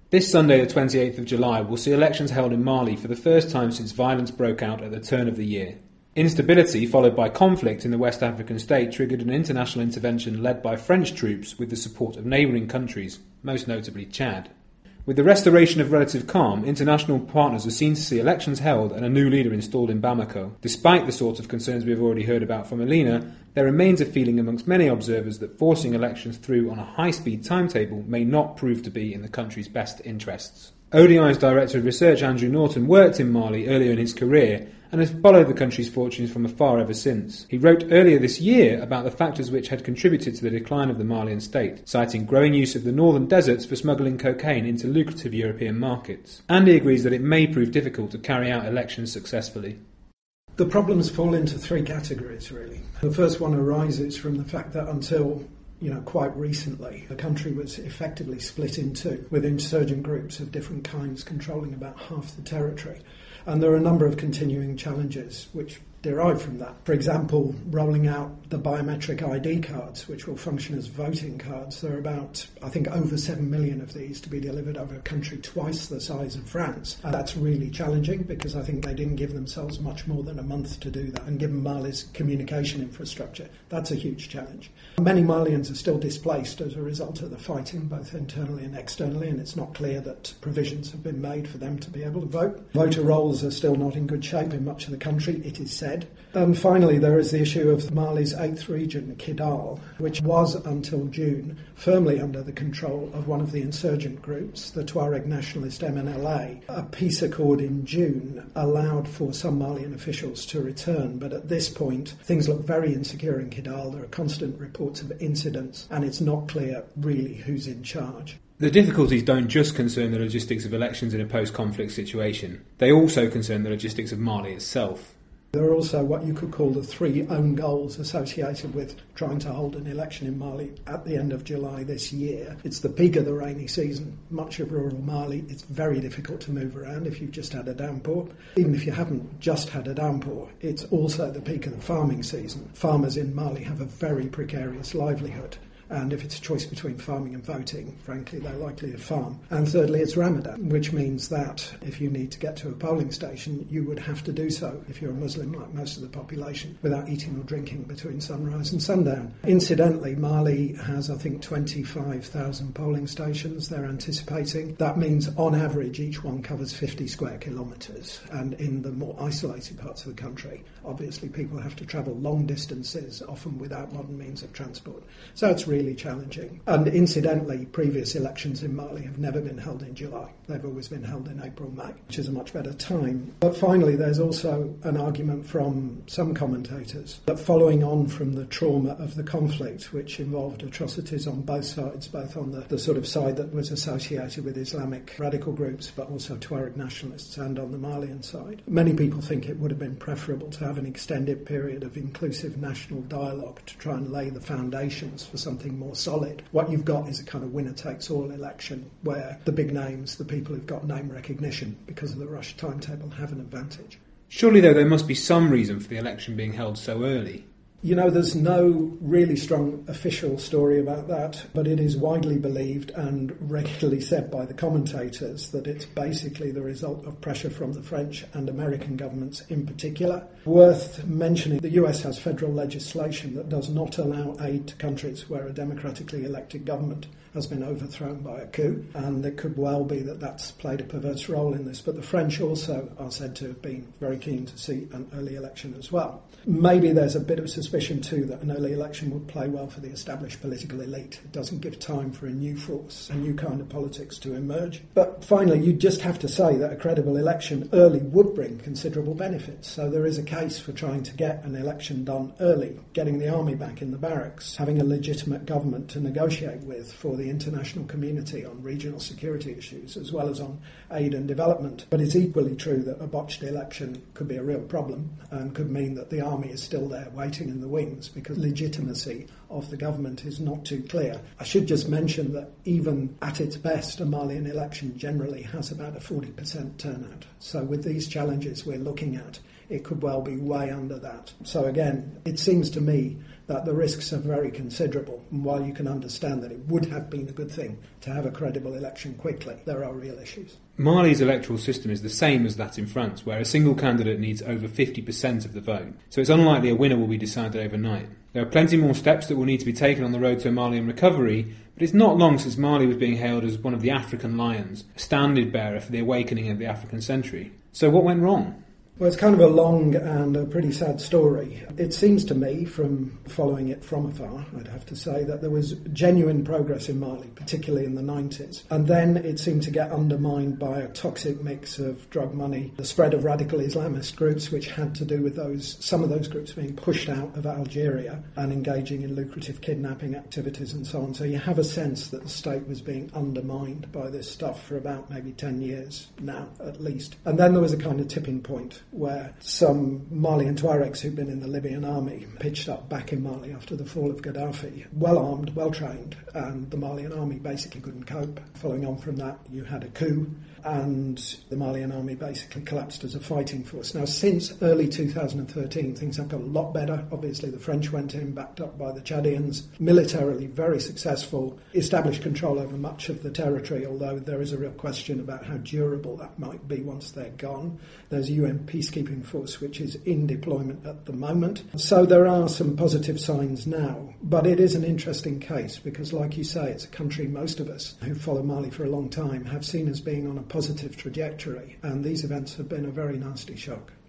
This Sunday, the 28th of July, will see elections held in Mali for the first time since violence broke out at the turn of the year. Instability, followed by conflict in the West African state, triggered an international intervention led by French troops with the support of neighbouring countries, most notably Chad. With the restoration of relative calm, international partners are seen to see elections held and a new leader installed in Bamako. Despite the sort of concerns we have already heard about from Alina, there remains a feeling amongst many observers that forcing elections through on a high-speed timetable may not prove to be in the country's best interests. ODI's Director of Research, Andrew Norton, worked in Mali earlier in his career and has followed the country's fortunes from afar ever since. He wrote earlier this year about the factors which had contributed to the decline of the Malian state, citing growing use of the northern deserts for smuggling cocaine into lucrative European markets. And he agrees that it may prove difficult to carry out elections successfully. The problems fall into three categories, really. The first one arises from the fact that until quite recently, the country was effectively split in two, with insurgent groups of different kinds controlling about half the territory. And there are a number of continuing challenges which derive from that. For example, rolling out the biometric ID cards, which will function as voting cards. There are about, I think, over 7 million of these to be delivered over a country twice the size of France. And that's really challenging because I think they didn't give themselves much more than a month to do that. And given Mali's communication infrastructure, that's a huge challenge. Many Malians are still displaced as a result of the fighting, both internally and externally, and it's not clear that provisions have been made for them to be able to vote. Voter rolls are still not in good shape in much of the country, it is said. And finally, there is the issue of Mali's 8th region, Kidal, which was until June firmly under the control of one of the insurgent groups, the Tuareg nationalist MNLA. A peace accord in June allowed for some Malian officials to return, but at this point, things look very insecure in Kidal. There are constant reports of incidents, and it's not clear really who's in charge. The difficulties don't just concern the logistics of elections in a post-conflict situation. They also concern the logistics of Mali itself. There are also what you could call the three own goals associated with trying to hold an election in Mali at the end of July this year. It's the peak of the rainy season. Much of rural Mali, it's very difficult to move around if you've just had a downpour. Even if you haven't just had a downpour, it's also the peak of the farming season. Farmers in Mali have a very precarious livelihood. And if it's a choice between farming and voting, frankly, they're likely to farm. And thirdly, it's Ramadan, which means that if you need to get to a polling station, you would have to do so, if you're a Muslim like most of the population, without eating or drinking between sunrise and sundown. Incidentally, Mali has, I think, 25,000 polling stations they're anticipating. That means, on average, each one covers 50 square kilometres. And in the more isolated parts of the country, obviously people have to travel long distances, often without modern means of transport. So it's really challenging. And incidentally, previous elections in Mali have never been held in July. They've always been held in April, May, which is a much better time. But finally, there's also an argument from some commentators that following on from the trauma of the conflict, which involved atrocities on both sides, both on the sort of side that was associated with Islamic radical groups, but also Tuareg nationalists, and on the Malian side, many people think it would have been preferable to have an extended period of inclusive national dialogue to try and lay the foundations for something more solid. What you've got is a kind of winner-takes-all election where the big names, the people who've got name recognition because of the rush timetable, have an advantage. Surely, though, there must be some reason for the election being held so early. There's no really strong official story about that, but it is widely believed and regularly said by the commentators that it's basically the result of pressure from the French and American governments in particular. Worth mentioning, the US has federal legislation that does not allow aid to countries where a democratically elected government has been overthrown by a coup, and it could well be that that's played a perverse role in this. But the French also are said to have been very keen to see an early election as well. Maybe there's a bit of suspicion too that an early election would play well for the established political elite. It doesn't give time for a new force, a new kind of politics to emerge. But finally, you just have to say that a credible election early would bring considerable benefits. So there is a case for trying to get an election done early, getting the army back in the barracks, having a legitimate government to negotiate with for the international community on regional security issues as well as on aid and development. But it's equally true that a botched election could be a real problem and could mean that the army is still there waiting in the wings because legitimacy of the government is not too clear. I should just mention that even at its best, a Malian election generally has about a 40% turnout. So with these challenges we're looking at, it could well be way under that. So again, it seems to me that the risks are very considerable. And while you can understand that it would have been a good thing to have a credible election quickly, there are real issues. Mali's electoral system is the same as that in France, where a single candidate needs over 50% of the vote, so it's unlikely a winner will be decided overnight. There are plenty more steps that will need to be taken on the road to a Malian recovery, but it's not long since Mali was being hailed as one of the African lions, a standard bearer for the awakening of the African century. So what went wrong? Well, it's kind of a long and a pretty sad story. It seems to me, from following it from afar, I'd have to say, that there was genuine progress in Mali, particularly in the 90s. And then it seemed to get undermined by a toxic mix of drug money, the spread of radical Islamist groups, which had to do with some of those groups being pushed out of Algeria and engaging in lucrative kidnapping activities and so on. So you have a sense that the state was being undermined by this stuff for about maybe 10 years now, at least. And then there was a kind of tipping point where some Malian Tuaregs who'd been in the Libyan army pitched up back in Mali after the fall of Gaddafi, well-armed, well-trained, and the Malian army basically couldn't cope. Following on from that, you had a coup, and the Malian army basically collapsed as a fighting force. Now, since early 2013, things have got a lot better. Obviously, the French went in, backed up by the Chadians, militarily very successful, established control over much of the territory, although there is a real question about how durable that might be once they're gone. There's a UN peacekeeping force which is in deployment at the moment. So there are some positive signs now, but it is an interesting case because, like you say, it's a country most of us who follow Mali for a long time have seen as being on a positive trajectory, and these events have been a very nasty shock.